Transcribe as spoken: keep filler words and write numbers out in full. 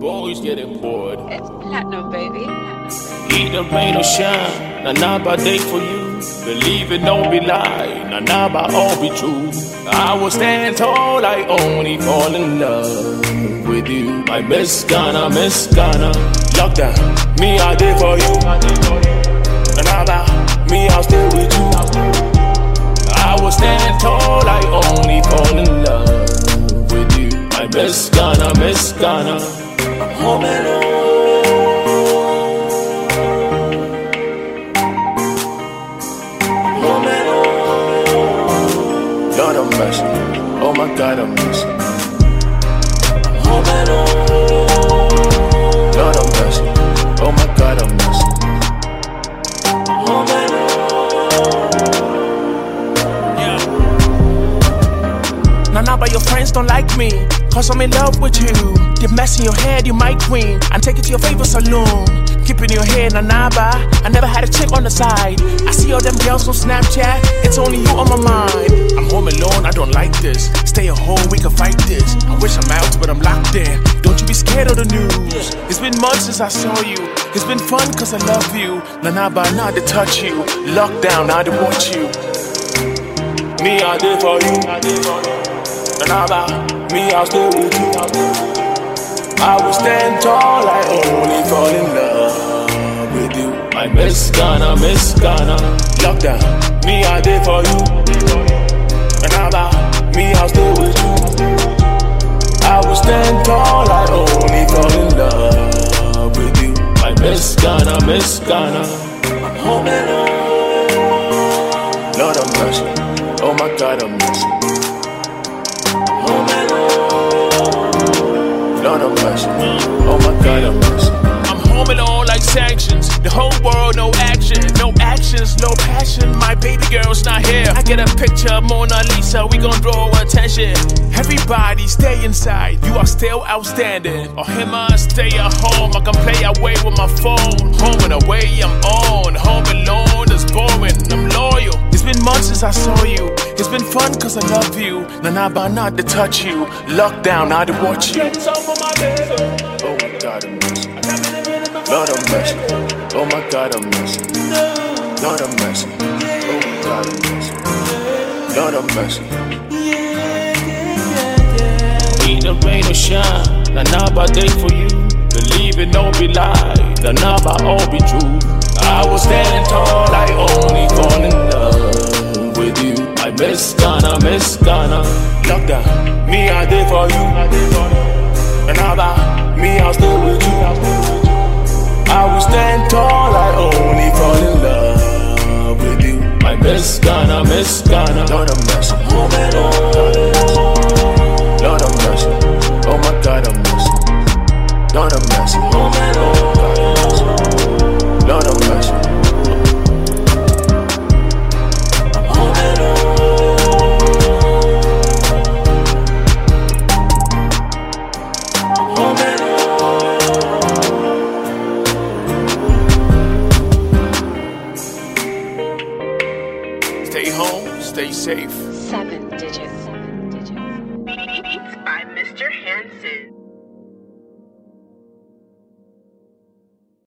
Boys getting bored. It's platinum, baby. Heat up rain or shine, nah nah by day for you. Believe it, don't be lie, nah nah by all be true. I will stand tall, I only fall in love with you. My Miss Ghana, Miss Ghana. Lockdown, me I did for you. Nah nah by me, I'll stay with you. I will stand tall, I only fall in love with you. My Miss Ghana, Miss Ghana. I'm home and home. Home and home. Lord have mercy. Oh my God, have mercy. I'm home and home. Lord have mercy. Oh my God, have mercy. I'm home and home. Yeah. Nah, nah, but your friends don't like me, cause I'm in love with you. The mess in your head, you my queen. I take it to your favorite saloon. Keep in your head, nah, nah, bah. I never had a chick on the side. I see all them girls on Snapchat. It's only you on my mind. I'm home alone, I don't like this. Stay at home, we can fight this. I wish I'm out, but I'm locked in. Don't you be scared of the news. It's been months since I saw you. It's been fun cause I love you. Nah, nah, bah, nah, to touch you. Lockdown, now to watch you. Me, I did for you. Nah, nah, bah, me, I'll stay with you. I will stand tall, I only fall in love with you. My Miss Ghana, Miss Ghana. Lockdown, me I did for you. And about me, I'll stay with you. I will stand tall, I only fall in love with you. My Miss Ghana, Miss Ghana. I'm home and home. Lord have mercy, oh my God have mercy. Home and home. Lord have mercy, oh my God have mercy. I'm home and all like sanctions. The whole world, no action. No actions, no passion. My baby girl's not here. I get a picture of Mona Lisa, we gon' draw attention. Everybody stay inside, you are still outstanding. Or him, I stay at home, I can play away with my phone. Home and away, I'm on. Home alone is boring, I'm loyal. It's been months since I saw you. It's been fun cause I love you. Nah, nah, but not to touch you. Lockdown, now to watch you. Oh my God, have mercy. Lord have mercy. Oh my God, have mercy. Lord have mercy. Oh my God, have mercy. Lord have mercy. Need the rain or shine. Nah, nah, by day for you. Believe it, don't be lie. Nah, nah, by all be true. I was standing tall, I only fall in love with you. My Miss Ghana, Miss Ghana. Lockdown, me I did for you. And about me, I'll stay with you. I will stand tall, I only fall in love with you. My Miss Ghana, Miss Ghana. Lord have mercy, home and home. Lord have mercy, oh my God have mercy. Lord have mercy, home and home. Lord have mercy. Home and home. Home and home. Stay home, stay safe. Seven digits.